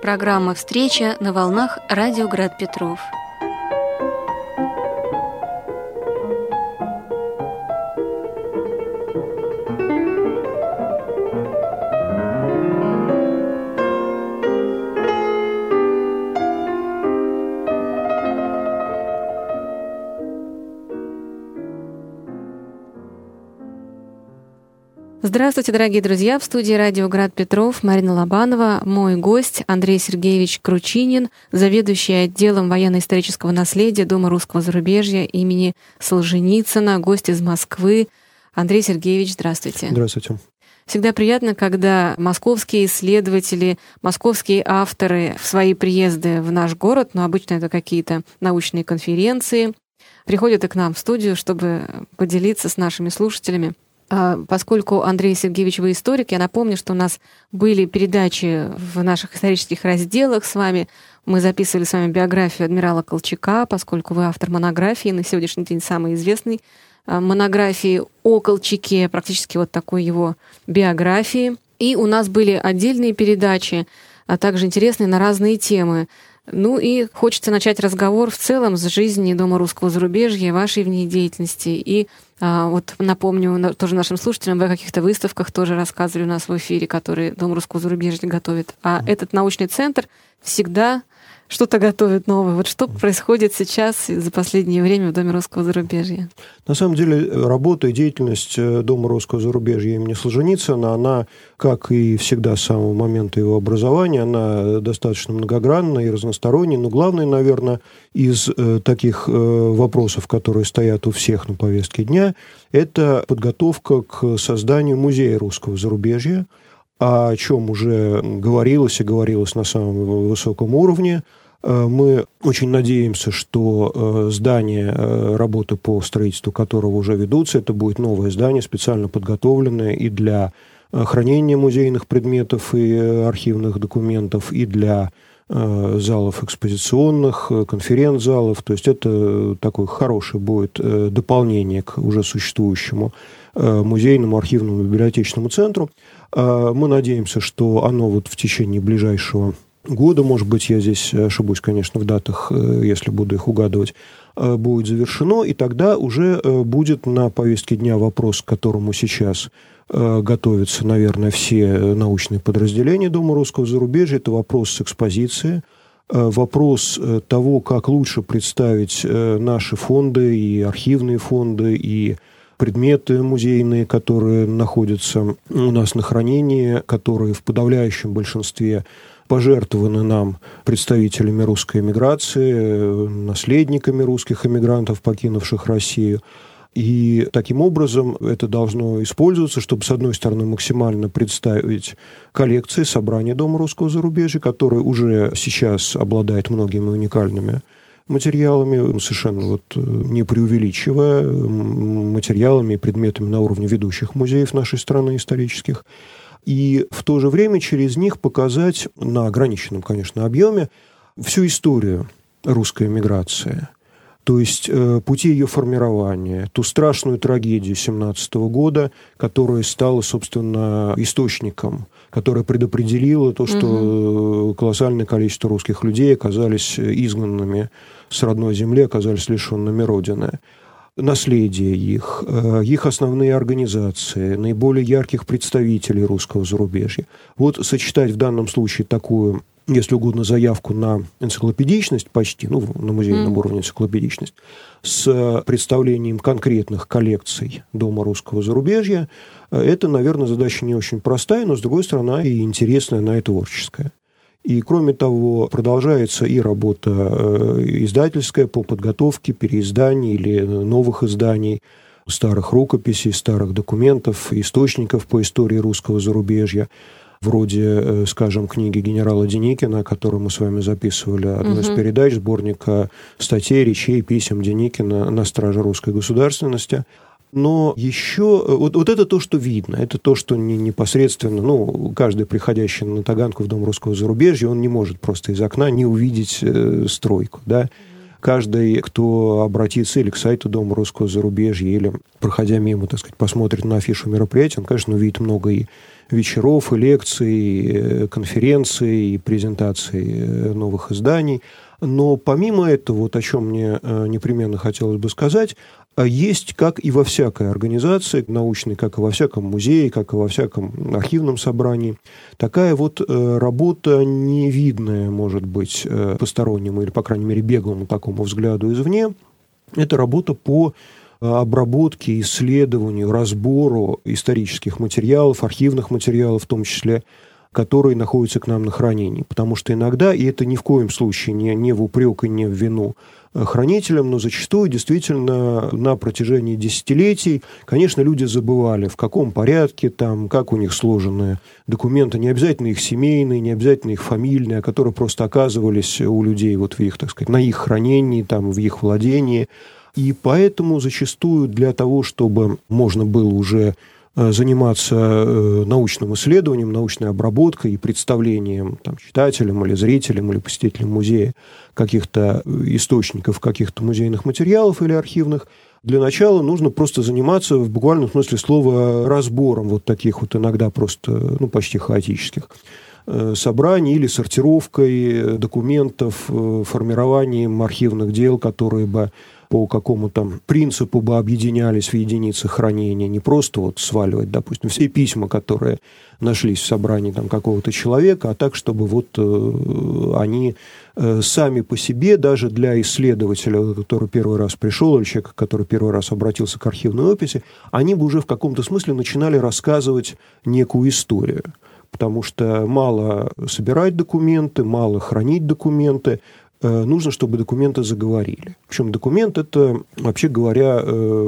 Программа «Встреча» на волнах Радио Град Петров. Здравствуйте, дорогие друзья! В студии «Радио Град Петров» Марина Лобанова. Мой гость Андрей Сергеевич Кручинин, заведующий отделом военно-исторического наследия Дома русского зарубежья имени Солженицына, гость из Москвы. Андрей Сергеевич, здравствуйте. Здравствуйте. Всегда приятно, когда московские исследователи, московские авторы в свои приезды в наш город, но обычно это какие-то научные конференции, приходят и к нам в студию, чтобы поделиться с нашими слушателями. Поскольку, Андрей Сергеевич, вы историк, я напомню, что у нас были передачи в наших исторических разделах с вами. Мы записывали с вами биографию адмирала Колчака, поскольку вы автор монографии, на сегодняшний день самой известной монографии о Колчаке, практически вот такой его биографии. И у нас были отдельные передачи, а также интересные на разные темы. Ну и хочется начать разговор в целом с жизни Дома русского зарубежья, вашей в ней деятельности. И вот напомню тоже нашим слушателям, вы о каких-то выставках тоже рассказывали у нас в эфире, которые Дом русского зарубежья готовит. А этот научный центр всегда что-то готовит новое. Вот что происходит сейчас за последнее время в Доме русского зарубежья? На самом деле работа и деятельность Дома русского зарубежья имени Солженицына, она, как и всегда с самого момента его образования, она достаточно многогранна и разносторонняя. Но главное, наверное, из таких вопросов, которые стоят у всех на повестке дня, это подготовка к созданию музея русского зарубежья, о чем уже говорилось и говорилось на самом высоком уровне. Мы очень надеемся, что здание, работы по строительству которого уже ведутся, это будет новое здание, специально подготовленное и для хранения музейных предметов и архивных документов, и для залов экспозиционных, конференц-залов. То есть это такое хорошее будет дополнение к уже существующему музейному, архивному, библиотечному центру. Мы надеемся, что оно вот в течение ближайшего года, может быть, я здесь ошибусь, конечно, в датах, если буду их угадывать, будет завершено, и тогда уже будет на повестке дня вопрос, к которому сейчас готовятся, наверное, все научные подразделения Дома русского зарубежья. Это вопрос экспозиции, вопрос того, как лучше представить наши фонды, и архивные фонды, и предметы музейные, которые находятся у нас на хранении, которые в подавляющем большинстве пожертвованы нам представителями русской эмиграции, наследниками русских эмигрантов, покинувших Россию. И таким образом это должно использоваться, чтобы, с одной стороны, максимально представить коллекции, собрания Дома русского зарубежья, которые уже сейчас обладают многими уникальными материалами, совершенно вот не преувеличивая, материалами и предметами на уровне ведущих музеев нашей страны исторических. И в то же время через них показать на ограниченном, конечно, объеме всю историю русской эмиграции, то есть пути ее формирования, ту страшную трагедию 1917 года, которая стала, собственно, источником, которая предопределила то, что колоссальное количество русских людей оказались изгнанными с родной земли, оказались лишенными родины. Наследие их основные организации, наиболее ярких представителей русского зарубежья. Вот сочетать в данном случае такую, если угодно, заявку на энциклопедичность почти, на музейном уровне энциклопедичность, с представлением конкретных коллекций Дома русского зарубежья, это, наверное, задача не очень простая, но, с другой стороны, и интересная, она и творческая. И, кроме того, продолжается и работа издательская по подготовке переизданий или новых изданий старых рукописей, старых документов, источников по истории русского зарубежья, вроде, скажем, книги генерала Деникина, которую мы с вами записывали, одну из передач, сборника статей, речей, писем Деникина на страже русской государственности. Но еще вот это то, что видно, это то, что непосредственно, каждый, приходящий на Таганку в Дом русского зарубежья, он не может просто из окна не увидеть стройку, да. каждый, кто обратится или к сайту Дома русского зарубежья, или, проходя мимо, так сказать, посмотрит на афишу мероприятия, он, конечно, увидит много и вечеров, и лекций, и конференций, и презентаций новых изданий. Но помимо этого, вот о чем мне непременно хотелось бы сказать, есть, как и во всякой организации научной, как и во всяком музее, как и во всяком архивном собрании, такая вот работа невидная, может быть, постороннему или, по крайней мере, беглому такому взгляду извне. Это работа по обработке, исследованию, разбору исторических материалов, архивных материалов в том числе, которые находятся к нам на хранении. Потому что иногда, и это ни в коем случае не в упрек и не в вину хранителям, но зачастую действительно на протяжении десятилетий, конечно, люди забывали, в каком порядке, там, как у них сложены документы, не обязательно их семейные, не обязательно их фамильные, а которые просто оказывались у людей вот в их, так сказать, на их хранении, там, в их владении. И поэтому зачастую для того, чтобы можно было уже заниматься научным исследованием, научной обработкой и представлением там, читателям или зрителям или посетителям музея каких-то источников, каких-то музейных материалов или архивных, для начала нужно просто заниматься в буквальном смысле слова разбором вот таких вот иногда просто почти хаотических собраний или сортировкой документов, формированием архивных дел, которые бы по какому-то принципу бы объединялись в единицы хранения, не просто вот сваливать, допустим, все письма, которые нашлись в собрании там, какого-то человека, а так, чтобы вот они сами по себе, даже для исследователя, который первый раз пришел, или человека, который первый раз обратился к архивной описи, они бы уже в каком-то смысле начинали рассказывать некую историю. Потому что мало собирать документы, мало хранить документы, нужно, чтобы документы заговорили. Причем документ – это, вообще говоря,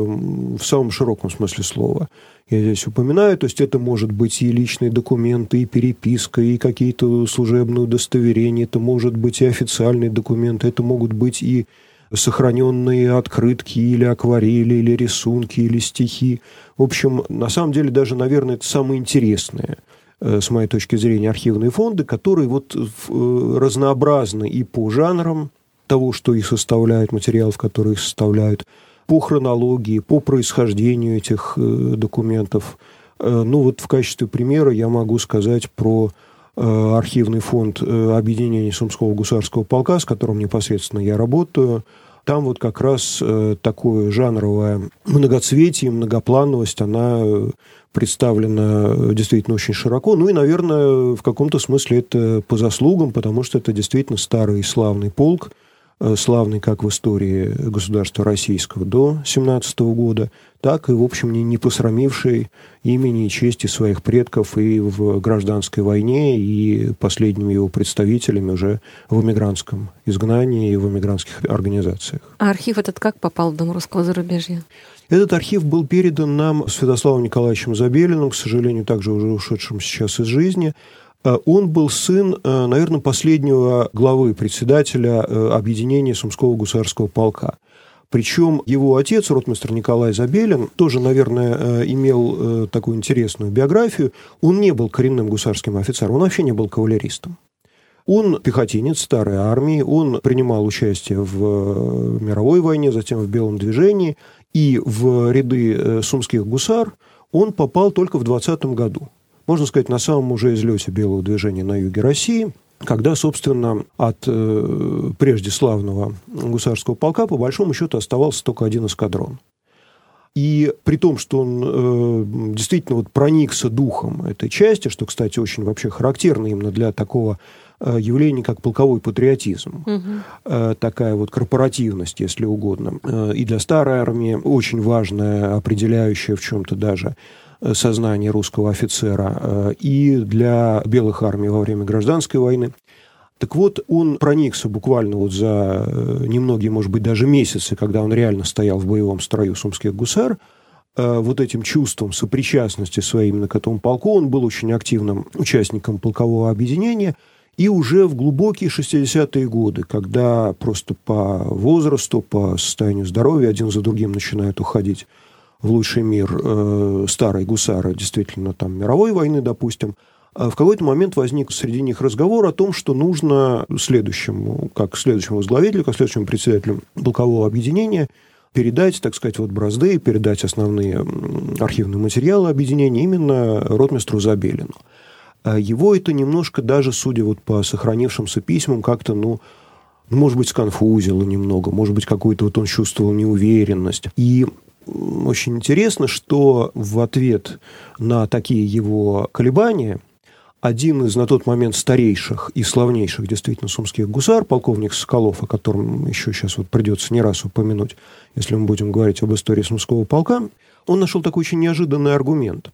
в самом широком смысле слова. Я здесь упоминаю, то есть это может быть и личные документы, и переписка, и какие-то служебные удостоверения, это может быть и официальные документы, это могут быть и сохраненные открытки, или акварели, или рисунки, или стихи. В общем, на самом деле, даже, наверное, это самое интересное, с моей точки зрения, архивные фонды, которые вот разнообразны и по жанрам того, что их составляет, материалов, которые их составляют, по хронологии, по происхождению этих документов. Ну вот в качестве примера я могу сказать про архивный фонд объединения Сумского гусарского полка, с которым непосредственно я работаю. Там вот как раз такое жанровое многоцветие, многоплановость, она представлена действительно очень широко. Ну и, наверное, в каком-то смысле это по заслугам, потому что это действительно старый и славный полк, славный как в истории государства российского до 17 года, так и, в общем, не посрамивший имени и чести своих предков и в гражданской войне, и последними его представителями уже в эмигрантском изгнании и в эмигрантских организациях. А архив этот как попал в Дом русского зарубежья? Этот архив был передан нам Святославом Николаевичем Забелиным, к сожалению, также уже ушедшим сейчас из жизни. Он был сын, наверное, последнего главы, председателя объединения Сумского гусарского полка. Причем его отец, ротмистр Николай Забелин, тоже, наверное, имел такую интересную биографию. Он не был коренным гусарским офицером, он вообще не был кавалеристом. Он пехотинец старой армии, он принимал участие в мировой войне, затем в Белом движении, и в ряды сумских гусар он попал только в 20 году. Можно сказать, на самом уже излете Белого движения на юге России, когда, собственно, от прежде славного гусарского полка, по большому счету, оставался только один эскадрон. И при том, что он действительно вот проникся духом этой части, что, кстати, очень вообще характерно именно для такого явление, как полковой патриотизм. Такая вот корпоративность, если угодно. И для старой армии очень важная, определяющая в чем-то даже сознание русского офицера, и для белых армий во время гражданской войны. Так вот, он проникся буквально вот за немногие, может быть, даже месяцы, когда он реально стоял в боевом строю сумских гусар, вот этим чувством сопричастности своей именно к этому полку. Он был очень активным участником полкового объединения. И уже в глубокие 60-е годы, когда просто по возрасту, по состоянию здоровья один за другим начинают уходить в лучший мир старые гусары, действительно, там, мировой войны, допустим, В какой-то момент возник среди них разговор о том, что нужно следующему возглавителю, как следующему председателю полкового объединения передать, так сказать, бразды, передать основные архивные материалы объединения именно ротмистру Забелину. Его это немножко даже, судя по сохранившимся письмам, как-то, может быть, сконфузило немного, может быть, какую-то он чувствовал неуверенность. И очень интересно, что в ответ на такие его колебания один из на тот момент старейших и славнейших действительно сумских гусар, полковник Соколов, о котором еще сейчас придется не раз упомянуть, если мы будем говорить об истории Сумского полка, он нашел такой очень неожиданный аргумент.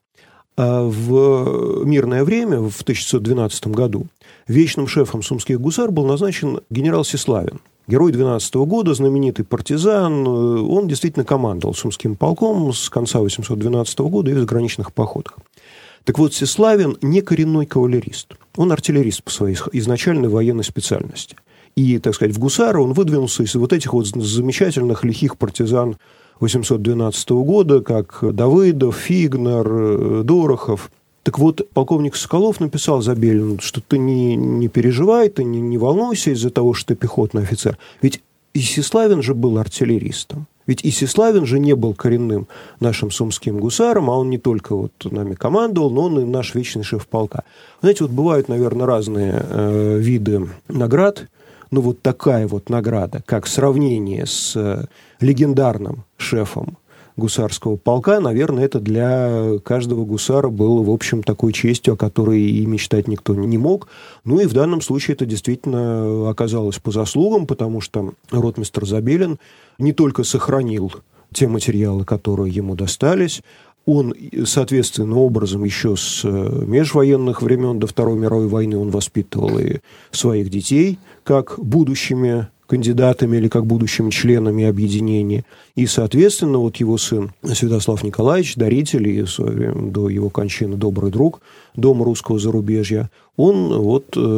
В мирное время, в 1612 году, вечным шефом сумских гусар был назначен генерал Сеславин. Герой 12 года, знаменитый партизан, он действительно командовал Сумским полком с конца 812 года и в заграничных походах. Так вот, Сеславин не коренной кавалерист. Он артиллерист по своей изначальной военной специальности. И, так сказать, в гусары он выдвинулся из этих замечательных лихих партизан 812 года, как Давыдов, Фигнер, Дорохов. Так вот, полковник Соколов написал Забелину, что ты не переживай, ты не волнуйся из-за того, что ты пехотный офицер. Ведь Исиславин же был артиллеристом. Ведь Исиславин же не был коренным нашим сумским гусаром, а он не только нами командовал, но он и наш вечный шеф полка. Знаете, бывают, наверное, разные виды наград, но такая награда, как сравнение с легендарным шефом гусарского полка, наверное, это для каждого гусара было, в общем, такой честью, о которой и мечтать никто не мог. И в данном случае это действительно оказалось по заслугам, потому что ротмистр Забелин не только сохранил те материалы, которые ему достались, он, соответственным образом, еще с межвоенных времен до Второй мировой войны он воспитывал и своих детей как будущими кандидатами или как будущими членами объединения. И, соответственно, его сын Святослав Николаевич, даритель и в свое время до его кончины добрый друг Дома русского зарубежья, он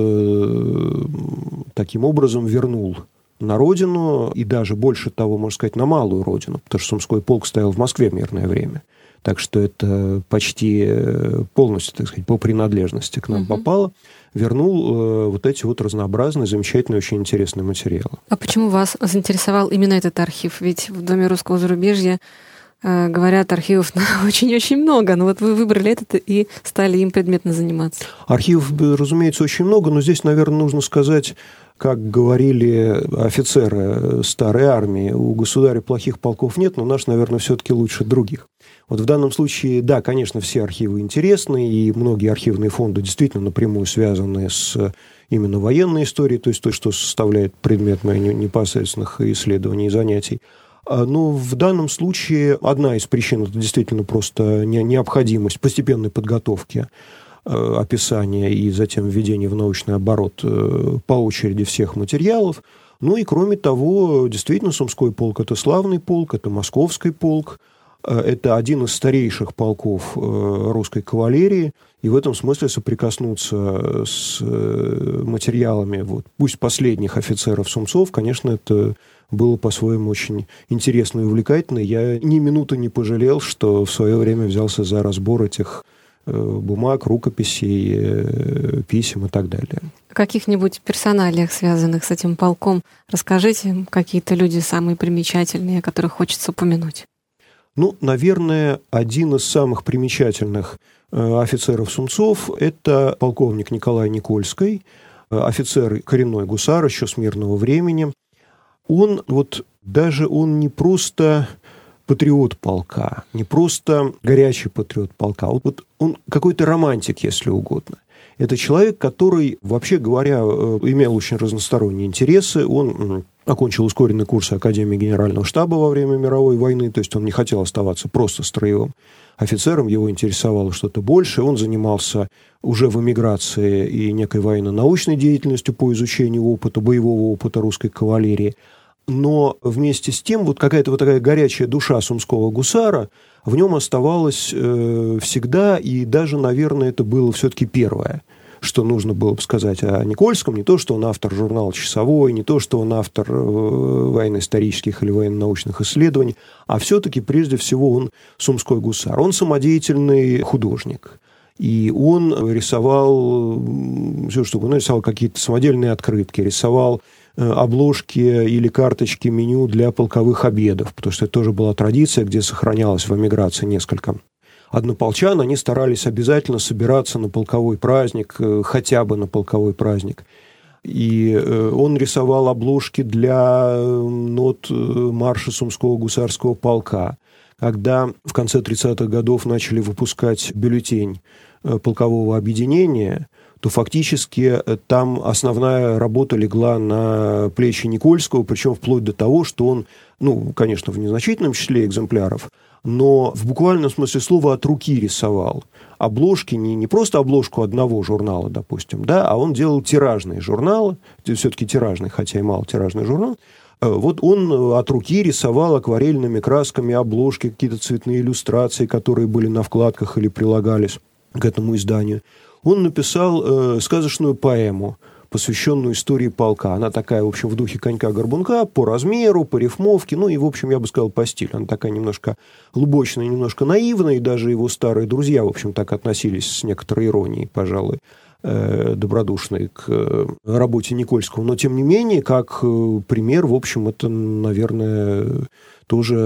таким образом вернул на родину, и даже больше того, можно сказать, на малую родину, потому что Сумской полк стоял в Москве в мирное время. Так что это почти полностью, так сказать, по принадлежности к нам попало, вернул эти разнообразные, замечательные, очень интересные материалы. А почему вас заинтересовал именно этот архив? Ведь в Доме русского зарубежья, говорят, архивов очень-очень много. Но вы выбрали этот и стали им предметно заниматься. Архивов, разумеется, очень много, но здесь, наверное, нужно сказать, как говорили офицеры старой армии, у государя плохих полков нет, но наш, наверное, все-таки лучше других. В данном случае, да, конечно, все архивы интересны, и многие архивные фонды действительно напрямую связаны с именно военной историей, то есть то, что составляет предмет моих непосредственных исследований и занятий. Но в данном случае одна из причин – это действительно просто необходимость постепенной подготовки описания и затем введения в научный оборот по очереди всех материалов. И, кроме того, действительно, Сумской полк – это славный полк, это Московский полк, это один из старейших полков русской кавалерии, и в этом смысле соприкоснуться с материалами, пусть последних офицеров-сумцов, конечно, это было по-своему очень интересно и увлекательно. Я ни минуты не пожалел, что в свое время взялся за разбор этих бумаг, рукописей, писем и так далее. О каких-нибудь персоналиях, связанных с этим полком, расскажите, какие-то люди самые примечательные, о которых хочется упомянуть. Наверное, один из самых примечательных офицеров-сумцов – это полковник Николай Никольский, офицер коренной гусар еще с мирного времени. Он не просто патриот полка, не просто горячий патриот полка, он какой-то романтик, если угодно. Это человек, который, вообще говоря, имел очень разносторонние интересы. Он окончил ускоренный курс Академии Генерального штаба во время мировой войны, то есть он не хотел оставаться просто строевым офицером, его интересовало что-то большее. Он занимался уже в эмиграции и некой военно-научной деятельностью по изучению боевого опыта русской кавалерии. Но вместе с тем какая-то такая горячая душа сумского гусара в нем оставалась всегда, и даже, наверное, это было все-таки первое, что нужно было бы сказать о Никольском. Не то, что он автор журнала «Часовой», не то, что он автор военно-исторических или военно-научных исследований, а все-таки, прежде всего, он сумской гусар. Он самодеятельный художник. И он рисовал все, что угодно. Он рисовал какие-то самодельные открытки, рисовал обложки или карточки меню для полковых обедов, потому что это тоже была традиция, где сохранялось в эмиграции несколько однополчан. Они старались обязательно собираться на полковой праздник, хотя бы на полковой праздник. И он рисовал обложки для нот марша Сумского гусарского полка. Когда в конце 30-х годов начали выпускать бюллетень полкового объединения, то фактически там основная работа легла на плечи Никольского, причем вплоть до того, что он, конечно, в незначительном числе экземпляров, но в буквальном смысле слова от руки рисовал обложки, не просто обложку одного журнала, допустим, да, а он делал тиражные журналы, все-таки тиражный, хотя и малотиражный журнал. Вот он от руки рисовал акварельными красками обложки, какие-то цветные иллюстрации, которые были на вкладках или прилагались к этому изданию. Он написал сказочную поэму, посвященную истории полка. Она такая, в общем, в духе «Конька-горбунка», по размеру, по рифмовке, и, в общем, я бы сказал, по стилю. Она такая немножко глубочная, немножко наивная, и даже его старые друзья, в общем, так относились с некоторой иронией, пожалуй, добродушной к работе Никольского. Но, тем не менее, как пример, в общем, это, наверное, тоже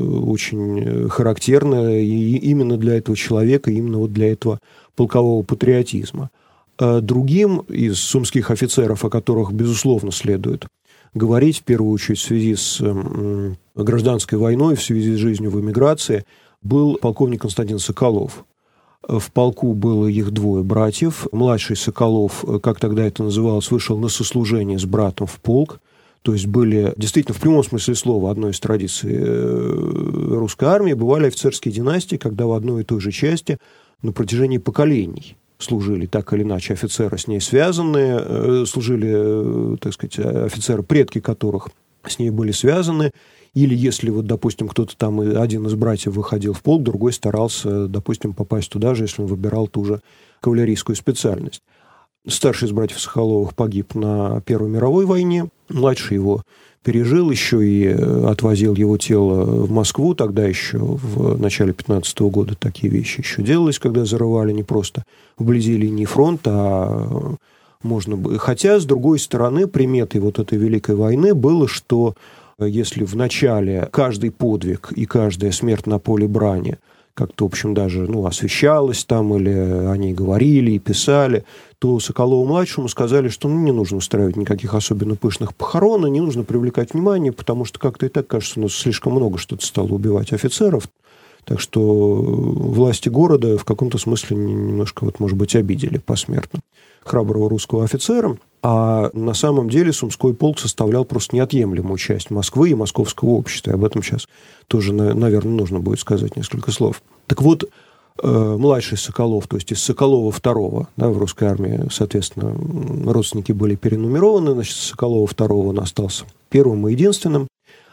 очень характерно и именно для этого человека, именно вот для этого полкового патриотизма. Другим из сумских офицеров, о которых, безусловно, следует говорить, в первую очередь в связи с гражданской войной, в связи с жизнью в эмиграции, был полковник Константин Соколов. В полку было их двое братьев. Младший Соколов, как тогда это называлось, вышел на сослужение с братом в полк. То есть были, действительно, в прямом смысле слова, одной из традиций русской армии, бывали офицерские династии, когда в одной и той же части на протяжении поколений служили так или иначе офицеры с ней связанные, служили, так сказать, офицеры, предки которых с ней были связаны, или если, вот, допустим, кто-то там, один из братьев выходил в полк, другой старался, допустим, попасть туда же, если он выбирал ту же кавалерийскую специальность. Старший из братьев Соколовых погиб на Первой мировой войне, младший его пережил, еще и отвозил его тело в Москву. Тогда еще в начале 15 года такие вещи еще делались, когда зарывали не просто вблизи линии фронта, а можно было. Хотя, с другой стороны, приметой вот этой Великой войны было, что если в начале каждый подвиг и каждая смерть на поле брани как-то, в общем, даже освещалось там, или о ней говорили и писали, то Соколову-младшему сказали, что не нужно устраивать никаких особенно пышных похорон, и не нужно привлекать внимание, потому что как-то и так кажется, слишком много что-то стало убивать офицеров. Так что власти города в каком-то смысле немножко, может быть, обидели посмертно храброго русского офицера. А на самом деле Сумской полк составлял просто неотъемлемую часть Москвы и московского общества. И об этом сейчас тоже, наверное, нужно будет сказать несколько слов. Так вот, младший Соколов, то есть из Соколова II, в русской армии, соответственно, родственники были перенумерованы, значит, Соколова II он остался первым и единственным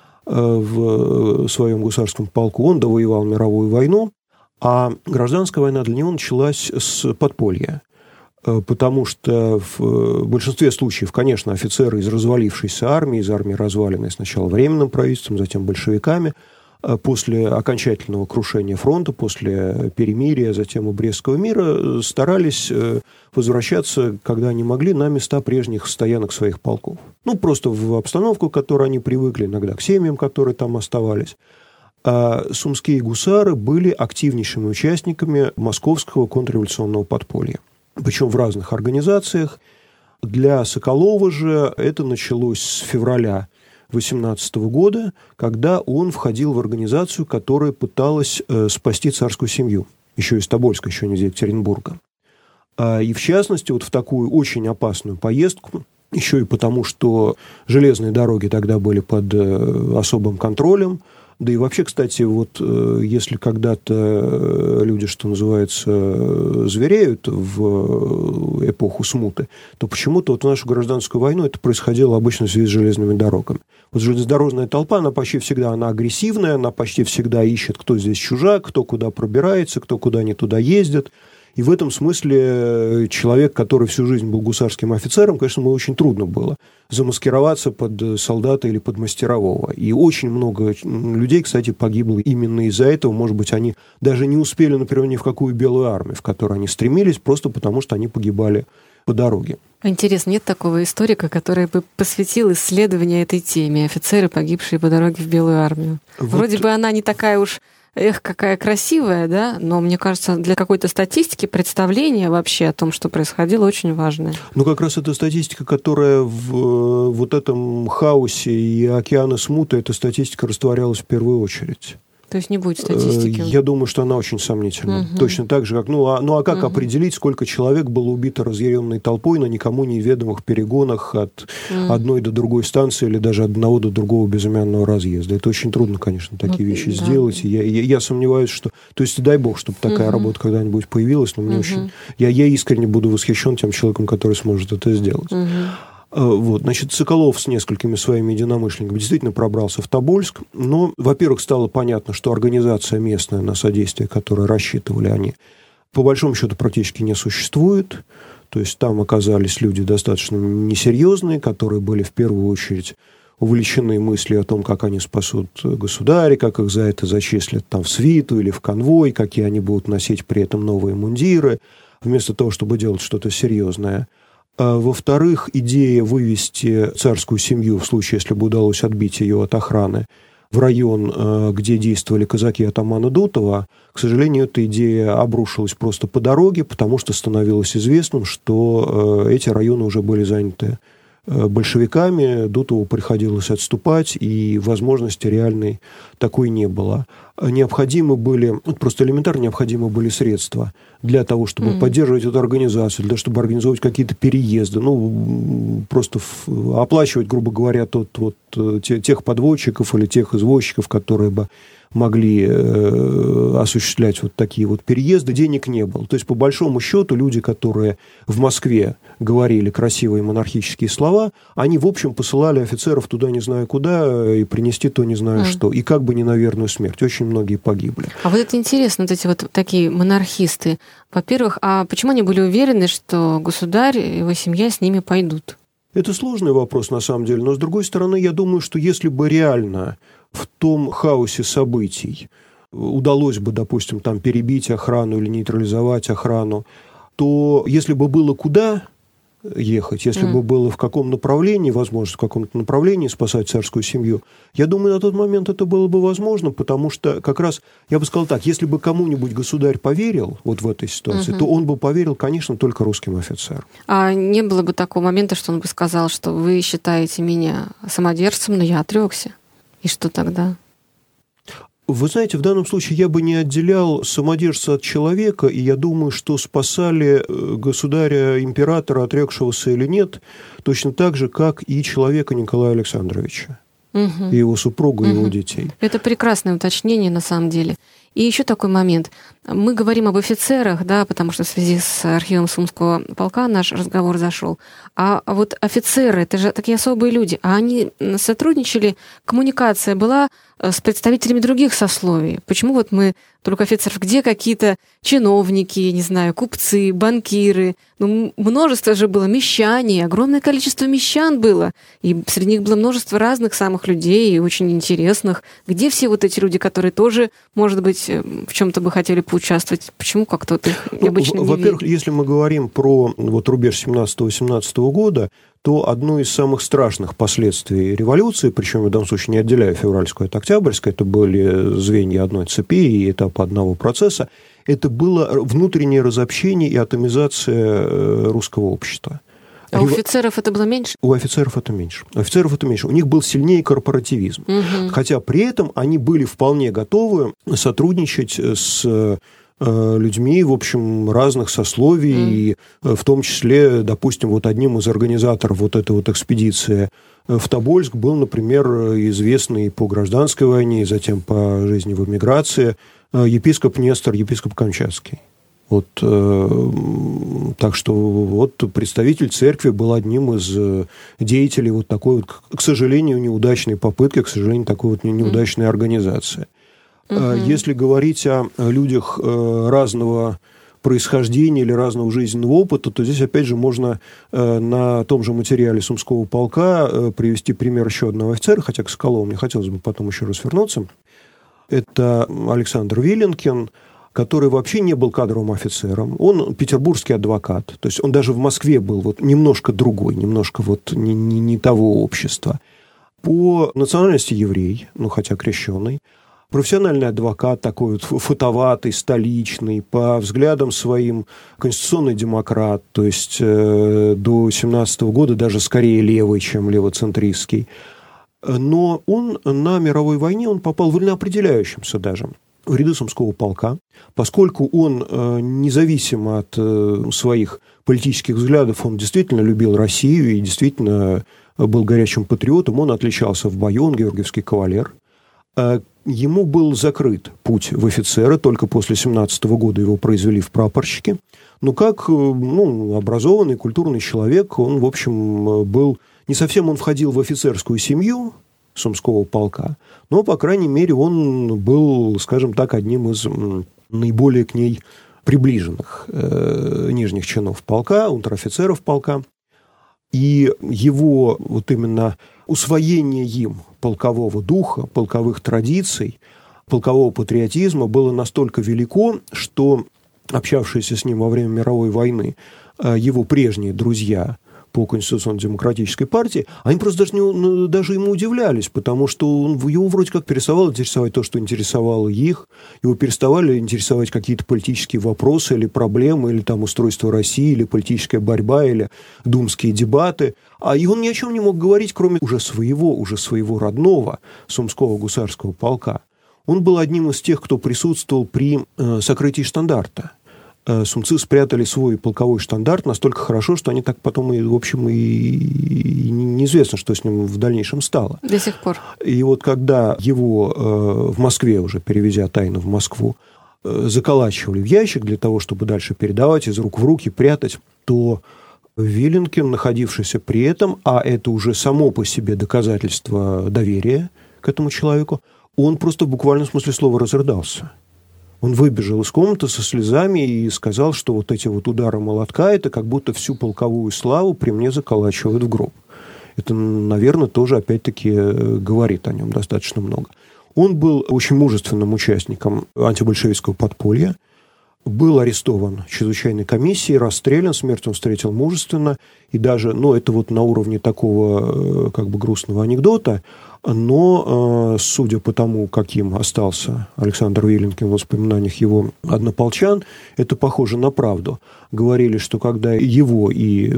в своем гусарском полку. Он довоевал мировую войну, а гражданская война для него началась с подполья. Потому что в большинстве случаев, конечно, офицеры из развалившейся армии, из армии разваленной сначала временным правительством, затем большевиками, после окончательного крушения фронта, после перемирия, затем и Брестского мира, старались возвращаться, когда они могли, на места прежних стоянок своих полков. Просто в обстановку, к которой они привыкли, иногда к семьям, которые там оставались. А сумские гусары были активнейшими участниками московского контрреволюционного подполья. Причем в разных организациях. Для Соколова же это началось с февраля 1818 года, когда он входил в организацию, которая пыталась спасти царскую семью, еще из Тобольска, еще не из Екатеринбурга. И в частности, вот в такую очень опасную поездку, еще и потому, что железные дороги тогда были под особым контролем. Да и вообще, кстати, если когда-то люди, что называется, звереют в эпоху смуты, то почему-то в нашу гражданскую войну это происходило обычно в связи с железными дорогами. Железнодорожная толпа, она почти всегда агрессивная, она почти всегда ищет, кто здесь чужак, кто куда пробирается, кто куда не туда ездит. И в этом смысле человек, который всю жизнь был гусарским офицером, конечно, ему очень трудно было замаскироваться под солдата или под мастерового. И очень много людей, кстати, погибло именно из-за этого. Может быть, они даже не успели, например, ни в какую белую армию, в которую они стремились, просто потому что они погибали по дороге. Интересно, нет такого историка, который бы посвятил исследованию этой теме? Офицеры, погибшие по дороге в белую армию. Вроде бы она не такая уж... какая красивая, да, но, мне кажется, для какой-то статистики представление вообще о том, что происходило, очень важное. Ну, как раз эта статистика, которая в вот этом хаосе и океане смуты, эта статистика растворялась в первую очередь. То есть не будет статистики? Я думаю, что она очень сомнительна. Точно так же, как... А как определить, сколько человек было убито разъяренной толпой на никому неизвестных перегонах от одной до другой станции или даже от одного до другого безымянного разъезда? Это очень трудно, конечно, такие вещи сделать. Я сомневаюсь, что... То есть, дай бог, чтобы такая работа когда-нибудь появилась, но мне очень... Я искренне буду восхищен тем человеком, который сможет это сделать. Вот, значит, Соколов с несколькими своими единомышленниками действительно пробрался в Тобольск, но, во-первых, стало понятно, что организация местная, на содействие которой рассчитывали они, по большому счету практически не существует. То есть там оказались люди достаточно несерьезные, которые были в первую очередь увлечены мыслью о том, как они спасут государя, как их за это зачислят там в свиту или в конвой, какие они будут носить при этом новые мундиры, вместо того, чтобы делать что-то серьезное. Во-вторых, идея вывести царскую семью, в случае, если бы удалось отбить ее от охраны, в район, где действовали казаки атамана Дутова, к сожалению, эта идея обрушилась просто по дороге, потому что становилось известным, что эти районы уже были заняты большевиками, Дутову приходилось отступать, и возможности реальной такой не было. Необходимы были, просто элементарно необходимы были средства для того, чтобы поддерживать эту организацию, для того, чтобы организовывать какие-то переезды, просто оплачивать, грубо говоря, тех подводчиков или тех извозчиков, которые бы могли осуществлять вот такие вот переезды, денег не было. То есть, по большому счету, люди, которые в Москве говорили красивые монархические слова, они, в общем, посылали офицеров туда не знаю куда и принести то не знаю что, и как бы не на верную смерть. Очень многие погибли. А вот это интересно, вот эти вот такие монархисты. Во-первых, а почему они были уверены, что государь и его семья с ними пойдут? Это сложный вопрос, на самом деле. Но, с другой стороны, я думаю, что если бы реально в том хаосе событий удалось бы, допустим, там перебить охрану или нейтрализовать охрану, то если бы было куда ехать, если бы было в каком направлении, возможность в каком-то направлении спасать царскую семью, я думаю, на тот момент это было бы возможно, потому что как раз, я бы сказал так, если бы кому-нибудь государь поверил вот в этой ситуации, то он бы поверил, конечно, только русским офицерам. А не было бы такого момента, что он бы сказал, что вы считаете меня самодержцем, но я отрекся? И что тогда? Вы знаете, в данном случае я бы не отделял самодержца от человека, и я думаю, что спасали государя-императора, отрекшегося или нет, точно так же, как и человека Николая Александровича, и его супругу, и его детей. Это прекрасное уточнение, на самом деле. И еще такой момент. Мы говорим об офицерах, да, потому что в связи с архивом Сумского полка наш разговор зашел. А вот офицеры, это же такие особые люди. А они сотрудничали, коммуникация была с представителями других сословий. Почему вот мы только офицеров? Где какие-то чиновники, не знаю, купцы, банкиры? Множество же было, мещане, огромное количество мещан было. И среди них было множество разных самых людей, очень интересных. Где все вот эти люди, которые тоже, может быть, в чем-то бы хотели поучаствовать? Почему как-то вот их обычно не Во-первых, видно? если мы говорим про вот рубеж 17-18 года, то одно из самых страшных последствий революции, причем в данном случае не отделяю февральскую от октябрьской, это были звенья одной цепи и этапы одного процесса, это было внутреннее разобщение и атомизация русского общества. А у офицеров это было меньше? У офицеров это меньше. У них был сильнее корпоративизм. Хотя при этом они были вполне готовы сотрудничать с людьми, в общем, разных сословий, и в том числе, допустим, вот одним из организаторов вот этой вот экспедиции в Тобольск был, например, известный по гражданской войне и затем по жизни в эмиграции епископ Нестор, епископ Камчатский. Вот, так что вот представитель церкви был одним из деятелей вот такой вот, к сожалению, неудачной попытки, к сожалению, такой вот неудачной организации. Если говорить о людях разного происхождения или разного жизненного опыта, то здесь, опять же, можно на том же материале Сумского полка привести пример еще одного офицера, хотя к Соколову мне хотелось бы потом еще раз вернуться. Это Александр Виленкин, который вообще не был кадровым офицером. Он петербургский адвокат. То есть он даже в Москве был вот немножко другой, немножко вот не того общества. По национальности еврей, ну хотя крещеный. Профессиональный адвокат, такой вот фотоватый, столичный, по взглядам своим конституционный демократ, то есть до 17 года даже скорее левый, чем левоцентристский. Но он на мировой войне он попал в определяющимся даже в ряды Сумского полка, поскольку он, независимо от своих политических взглядов, он действительно любил Россию и действительно был горячим патриотом, он отличался в бою, он георгиевский кавалер. Ему был закрыт путь в офицеры, только после 17 года его произвели в прапорщики. Но как образованный, культурный человек, он, в общем, был... Не совсем он входил в офицерскую семью Сумского полка, но, по крайней мере, он был, скажем так, одним из наиболее к ней приближенных нижних чинов полка, унтер-офицеров полка. И его вот именно усвоение им полкового духа, полковых традиций, полкового патриотизма было настолько велико, что общавшиеся с ним во время мировой войны его прежние друзья по Конституционно-демократической партии, они просто даже ему удивлялись, потому что его вроде как переставало интересовать то, что интересовало их, его переставали интересовать какие-то политические вопросы или проблемы, или там устройство России, или политическая борьба, или думские дебаты. И он ни о чем не мог говорить, кроме уже своего родного Сумского гусарского полка. Он был одним из тех, кто присутствовал при сокрытии штандарта. Сумцы спрятали свой полковой штандарт настолько хорошо, что они так потом, в общем, и неизвестно, что с ним в дальнейшем стало. До сих пор. И вот когда его в Москве, уже перевезя тайно в Москву, заколачивали в ящик для того, чтобы дальше передавать из рук в руки, прятать, то Виленкин, находившийся при этом, а это уже само по себе доказательство доверия к этому человеку, он просто в буквальном смысле слова разрыдался. Он выбежал из комнаты со слезами и сказал, что вот эти вот удары молотка, это как будто всю полковую славу при мне заколачивают в гроб. Это, наверное, тоже, опять-таки, говорит о нем достаточно много. Он был очень мужественным участником антибольшевистского подполья, был арестован чрезвычайной комиссией, расстрелян, смерть он встретил мужественно, и даже, это вот на уровне такого, как бы, грустного анекдота, но, судя по тому, каким остался Александр Виленкин в воспоминаниях его однополчан, это похоже на правду. Говорили, что когда его и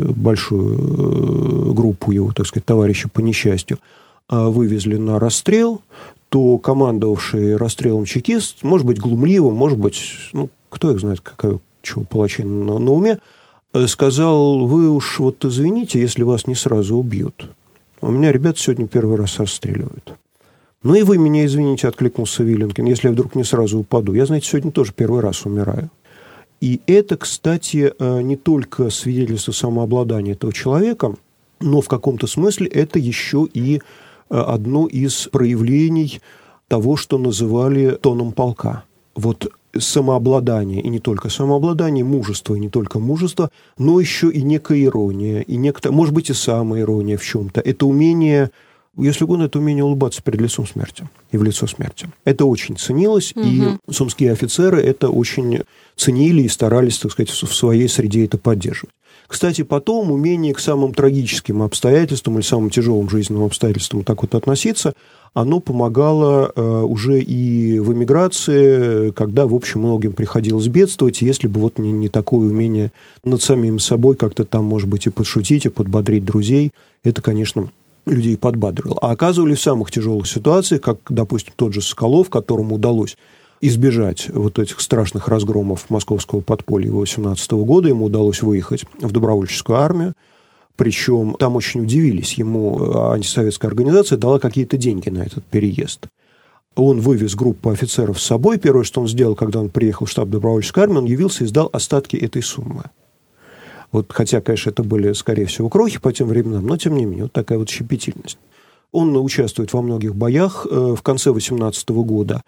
большую группу его, так сказать, товарищей по несчастью вывезли на расстрел, то командовавший расстрелом чекист, может быть, глумливо, может быть, кто их знает, какая чего палачей на уме, сказал: вы уж вот извините, если вас не сразу убьют. У меня ребята сегодня первый раз расстреливают. И вы меня извините, откликнулся Виленкин, если я вдруг не сразу упаду. Я, знаете, сегодня тоже первый раз умираю. И это, кстати, не только свидетельство самообладания этого человека, но в каком-то смысле это еще и одно из проявлений того, что называли тоном полка. Вот самообладание, и не только самообладание, мужество, и не только мужество, но еще и некая ирония, и может быть, и самоирония в чем-то. Это умение, если угодно, это умение улыбаться перед лицом смерти и в лицо смерти. Это очень ценилось, и сумские офицеры это очень ценили и старались, так сказать, в своей среде это поддерживать. Кстати, потом умение к самым трагическим обстоятельствам или самым тяжелым жизненным обстоятельствам так вот относиться, оно помогало уже и в эмиграции, когда, в общем, многим приходилось бедствовать, если бы вот не такое умение над самим собой как-то там, может быть, и подшутить, и подбодрить друзей, это, конечно, людей подбадривало. А оказывали в самых тяжелых ситуациях, как, допустим, тот же Соколов, которому удалось избежать вот этих страшных разгромов московского подполья 18 года, ему удалось выехать в добровольческую армию, причем там очень удивились, ему антисоветская организация дала какие-то деньги на этот переезд. Он вывез группу офицеров с собой, первое, что он сделал, когда он приехал в штаб добровольческой армии, он явился и сдал остатки этой суммы. Вот, хотя, конечно, это были, скорее всего, крохи по тем временам, но, тем не менее, вот такая вот щепетильность. Он участвует во многих боях. В конце 18 года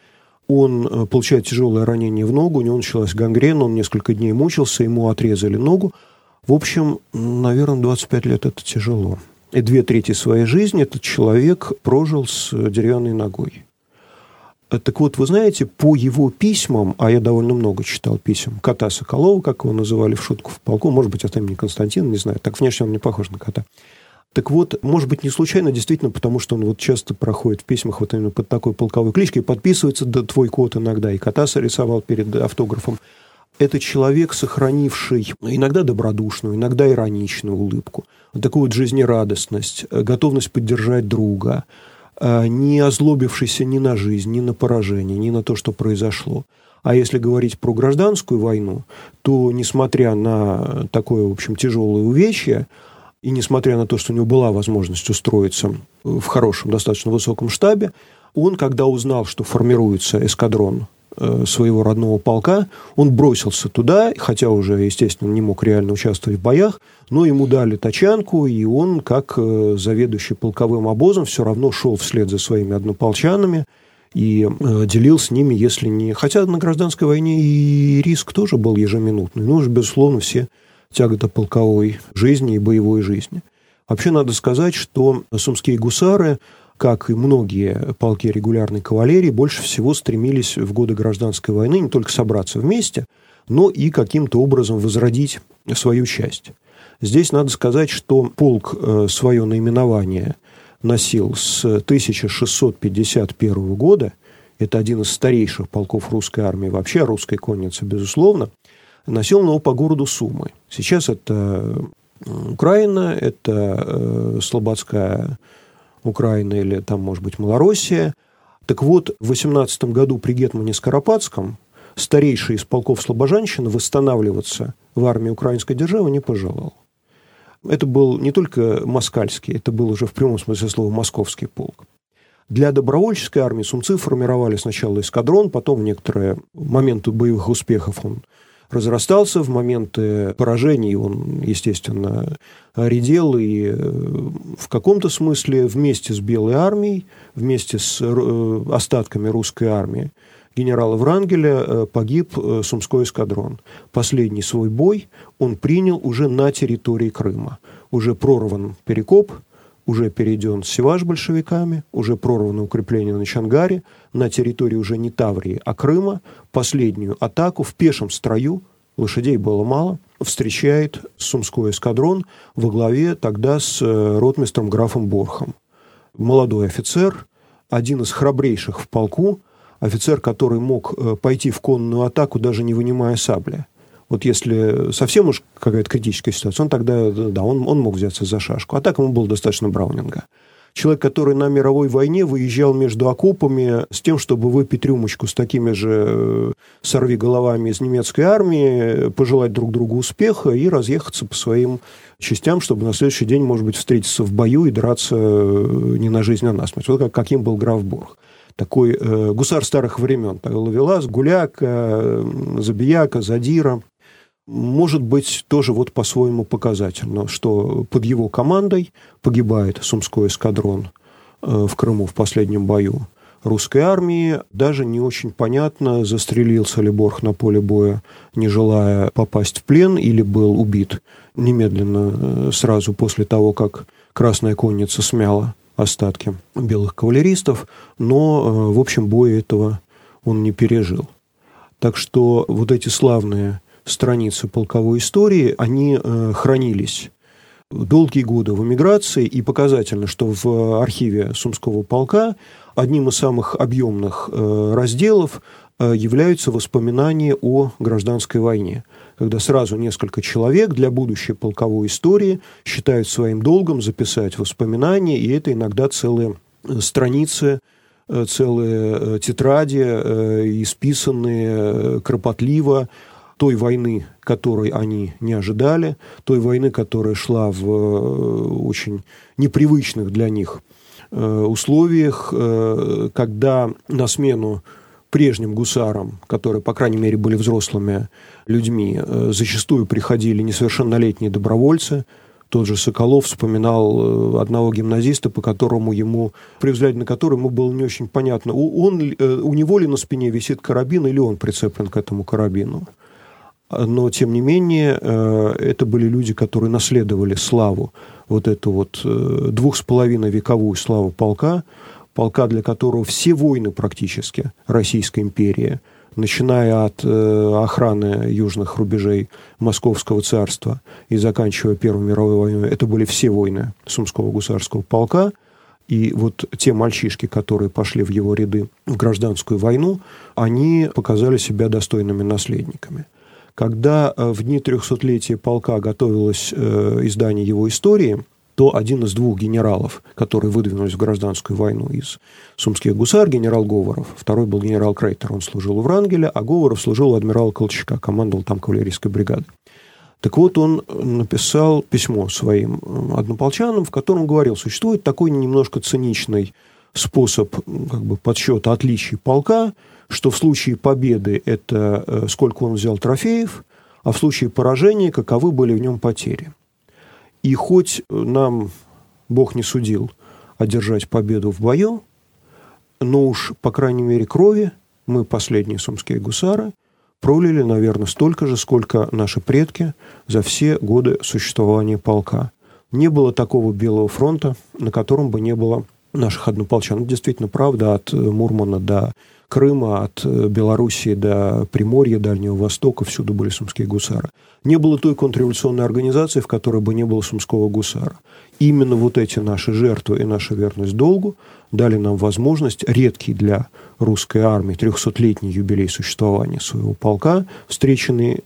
Он получает тяжелое ранение в ногу, у него началась гангрена, он несколько дней мучился, ему отрезали ногу. В общем, наверное, 25 лет – это тяжело. И 2/3 своей жизни этот человек прожил с деревянной ногой. Так вот, вы знаете, по его письмам, а я довольно много читал писем кота Соколова, как его называли в шутку в полку, может быть, от имени Константина, не знаю, так внешне он не похож на кота. Так вот, может быть, не случайно, действительно, потому что он вот часто проходит в письмах вот именно под такой полковой кличкой, подписывается «Да, твой кот» иногда, и кота срисовал перед автографом. Это человек, сохранивший иногда добродушную, иногда ироничную улыбку, такую вот жизнерадостность, готовность поддержать друга, не озлобившийся ни на жизнь, ни на поражение, ни на то, что произошло. А если говорить про гражданскую войну, то, несмотря на такое, в общем, тяжелое увечье, и несмотря на то, что у него была возможность устроиться в хорошем, достаточно высоком штабе, он, когда узнал, что формируется эскадрон своего родного полка, он бросился туда, хотя уже, естественно, не мог реально участвовать в боях, но ему дали тачанку, и он, как заведующий полковым обозом, все равно шел вслед за своими однополчанами и делил с ними, если не... Хотя на гражданской войне и риск тоже был ежеминутный, но уж, безусловно, все тяготы полковой жизни и боевой жизни. Вообще, надо сказать, что сумские гусары, как и многие полки регулярной кавалерии, больше всего стремились в годы гражданской войны не только собраться вместе, но и каким-то образом возродить свою часть. Здесь надо сказать, что полк свое наименование носил с 1651 года. Это один из старейших полков русской армии, вообще русской конницы, безусловно. Носил он его по городу Сумы. Сейчас это Украина, это Слободская Украина или там, может быть, Малороссия. Так вот, в 18 году при гетмане Скоропадском старейший из полков слобожанщины восстанавливаться в армии украинской державы не пожелал. Это был не только москальский, это был уже в прямом смысле слова московский полк. Для добровольческой армии сумцы формировали сначала эскадрон, потом в некоторые моменты боевых успехов он разрастался, в моменты поражений он, естественно, редел, и в каком-то смысле вместе с Белой армией, вместе с остатками русской армии генерала Врангеля погиб Сумской эскадрон. Последний свой бой он принял уже на территории Крыма. Уже прорван Перекоп, уже перейден Севаш большевиками, уже прорвано укрепление на Чангаре, на территории уже не Таврии, а Крыма. Последнюю атаку в пешем строю, лошадей было мало, встречает Сумской эскадрон во главе тогда с ротмистром графом Борхом. Молодой офицер, один из храбрейших в полку, офицер, который мог пойти в конную атаку, даже не вынимая сабля. Вот если совсем уж какая-то критическая ситуация, он тогда, да, он мог взяться за шашку. А так ему было достаточно браунинга. Человек, который на мировой войне выезжал между окопами с тем, чтобы выпить рюмочку с такими же сорвиголовами из немецкой армии, пожелать друг другу успеха и разъехаться по своим частям, чтобы на следующий день, может быть, встретиться в бою и драться не на жизнь, а на смерть. Вот каким был граф Борх. Такой гусар старых времен. Ловелас, Гуляка, Забияка, Задира. Может быть, тоже вот по-своему показательно, что под его командой погибает Сумской эскадрон в Крыму в последнем бою русской армии. Даже не очень понятно, застрелился ли Борх на поле боя, не желая попасть в плен, или был убит немедленно, сразу после того, как Красная конница смяла остатки белых кавалеристов, но, в общем, боя этого он не пережил. Так что вот эти славные страницы полковой истории, они хранились долгие годы в эмиграции, и показательно, что в архиве Сумского полка одним из самых объемных разделов являются воспоминания о гражданской войне, когда сразу несколько человек для будущей полковой истории считают своим долгом записать воспоминания, и это иногда целые страницы, целые тетради, исписанные кропотливо, той войны, которой они не ожидали, той войны, которая шла в очень непривычных для них условиях, когда на смену прежним гусарам, которые, по крайней мере, были взрослыми людьми, зачастую приходили несовершеннолетние добровольцы, Тот же Соколов вспоминал одного гимназиста, при взгляде на который ему было не очень понятно, у него ли на спине висит карабин, или он прицеплен к этому карабину. Но, тем не менее, это были люди, которые наследовали славу, вот эту вот 2,5-вековую славу полка, для которого все войны практически Российской империи, начиная от охраны южных рубежей Московского царства и заканчивая Первой мировой войной, это были все войны Сумского гусарского полка. И вот те мальчишки, которые пошли в его ряды в гражданскую войну, они показали себя достойными наследниками. Когда в дни 300-летия полка готовилось издание его истории, то один из двух генералов, которые выдвинулись в гражданскую войну из сумских гусар, генерал Говоров, второй был генерал Крейтер, он служил у Врангеля, а Говоров служил у адмирала Колчака, командовал там кавалерийской бригадой. Так вот, он написал письмо своим однополчанам, в котором говорил, существует такой немножко циничный способ подсчета отличий полка, что в случае победы это сколько он взял трофеев, а в случае поражения каковы были в нем потери. И хоть нам Бог не судил одержать победу в бою, но уж, по крайней мере, крови мы, последние сумские гусары, пролили, наверное, столько же, сколько наши предки за все годы существования полка. Не было такого белого фронта, на котором бы не было наших однополчан. Это действительно правда, от Мурмана до Крыма, от Белоруссии до Приморья, Дальнего Востока, всюду были сумские гусары. Не было той контрреволюционной организации, в которой бы не было сумского гусара. Именно вот эти наши жертвы и наша верность долгу дали нам возможность, редкий для русской армии 300-летний юбилей существования своего полка, встреченный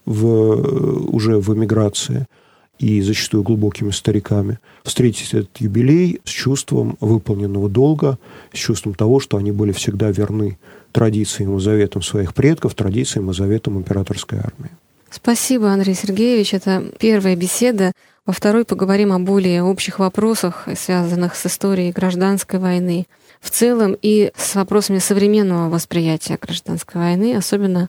уже в эмиграции и зачастую глубокими стариками, встретить этот юбилей с чувством выполненного долга, с чувством того, что они были всегда верны традициям и заветам своих предков, традициям и заветам императорской армии. Спасибо, Андрей Сергеевич. Это первая беседа. Во второй поговорим о более общих вопросах, связанных с историей гражданской войны в целом и с вопросами современного восприятия гражданской войны. Особенно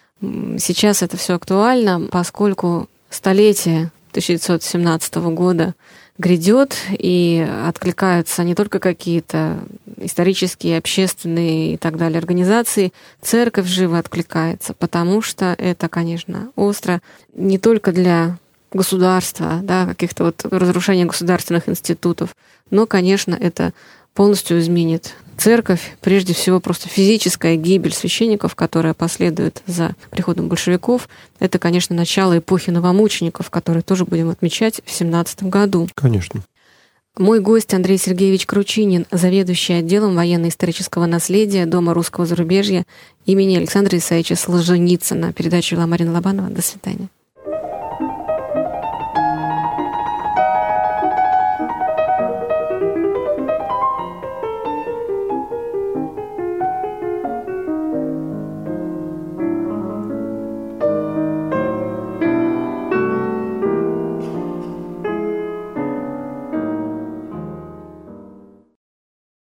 сейчас это все актуально, поскольку столетие 1917 года грядет, и откликаются не только какие-то исторические, общественные и так далее организации, церковь живо откликается, потому что это, конечно, остро не только для государства, каких-то разрушения государственных институтов, но, конечно, это полностью изменит церковь, прежде всего просто физическая гибель священников, которая последует за приходом большевиков. Это, конечно, начало эпохи новомучеников, которые тоже будем отмечать в 2017 году. Конечно. Мой гость Андрей Сергеевич Кручинин, заведующий отделом военно-исторического наследия Дома русского зарубежья имени Александра Исаевича Солженицына. Передачу вела Марина Лобанова. До свидания.